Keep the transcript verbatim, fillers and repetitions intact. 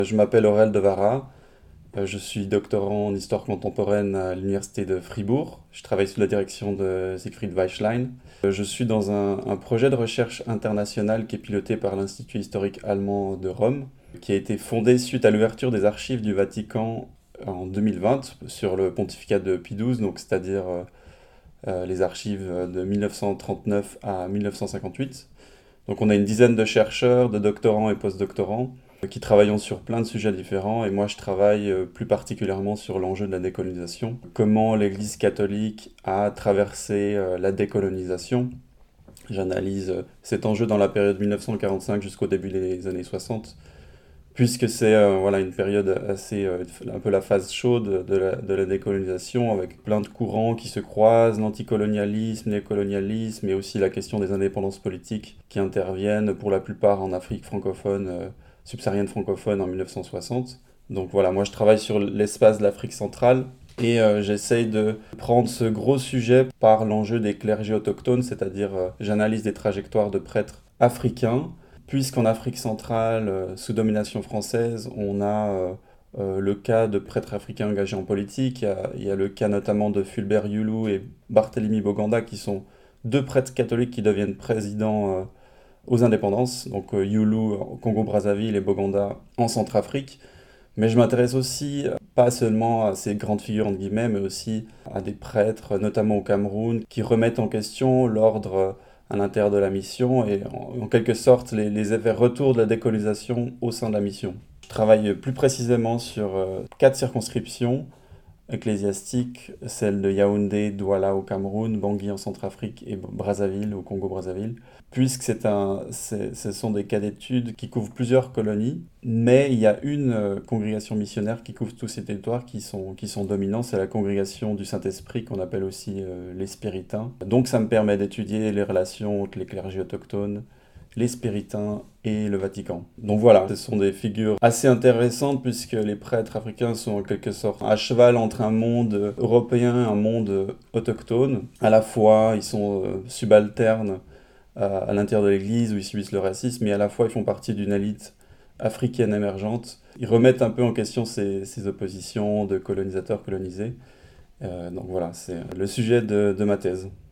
Je m'appelle Aurel Devara, euh, je suis doctorant en histoire contemporaine à l'université de Fribourg. Je travaille sous la direction de Siegfried Weichlein. Euh, Je suis dans un, un projet de recherche international qui est piloté par l'Institut historique allemand de Rome, qui a été fondé suite à l'ouverture des archives du Vatican en deux mille vingt sur le pontificat de Pie douze, donc c'est-à-dire euh, euh, les archives de mille neuf cent trente-neuf à mille neuf cent cinquante-huit. Donc on a une dizaine de chercheurs, de doctorants et postdoctorants euh, qui travaillent sur plein de sujets différents, et moi je travaille euh, plus particulièrement sur l'enjeu de la décolonisation. Comment l'Église catholique a traversé euh, la décolonisation. J'analyse euh, cet enjeu dans la période mille neuf cent quarante-cinq jusqu'au début des années soixante, puisque c'est euh, voilà, une période assez, euh, un peu la phase chaude de la, de la décolonisation, avec plein de courants qui se croisent, l'anticolonialisme, le colonialisme, et aussi la question des indépendances politiques qui interviennent pour la plupart en Afrique francophone, euh, subsaharienne francophone en mille neuf cent soixante. Donc voilà, moi je travaille sur l'espace de l'Afrique centrale, et euh, j'essaye de prendre ce gros sujet par l'enjeu des clergés autochtones, c'est-à-dire euh, j'analyse des trajectoires de prêtres africains, puisqu'en Afrique centrale, euh, sous domination française, on a euh, euh, le cas de prêtres africains engagés en politique. Il y a, il y a le cas notamment de Fulbert Yulu et Barthélemy Boganda, qui sont deux prêtres catholiques qui deviennent présidents euh, aux indépendances. Donc euh, Yulu au Congo-Brazzaville et Boganda en Centrafrique. Mais je m'intéresse aussi, euh, pas seulement à ces grandes figures, entre guillemets, mais aussi à des prêtres, notamment au Cameroun, qui remettent en question l'ordre euh, à l'intérieur de la mission, et en, en quelque sorte les, les effets retour de la décolonisation au sein de la mission. Je travaille plus précisément sur euh, quatre circonscriptions ecclésiastiques, celles de Yaoundé, Douala au Cameroun, Bangui en Centrafrique et Brazzaville au Congo-Brazzaville, puisque c'est un, c'est- ce sont des cas d'études qui couvrent plusieurs colonies, mais il y a une euh, congrégation missionnaire qui couvre tous ces territoires qui sont, qui sont dominants, c'est la congrégation du Saint-Esprit, qu'on appelle aussi euh, les Spiritains. Donc ça me permet d'étudier les relations entre les clergés autochtones, les Spiritains et le Vatican. Donc voilà, ce sont des figures assez intéressantes, puisque les prêtres africains sont en quelque sorte à cheval entre un monde européen et un monde autochtone. À la fois, ils sont euh, subalternes à, à l'intérieur de l'Église, où ils subissent le racisme, mais à la fois ils font partie d'une élite africaine émergente. Ils remettent un peu en question ces, ces oppositions de colonisateurs colonisés. Euh, donc voilà, c'est le sujet de, de ma thèse.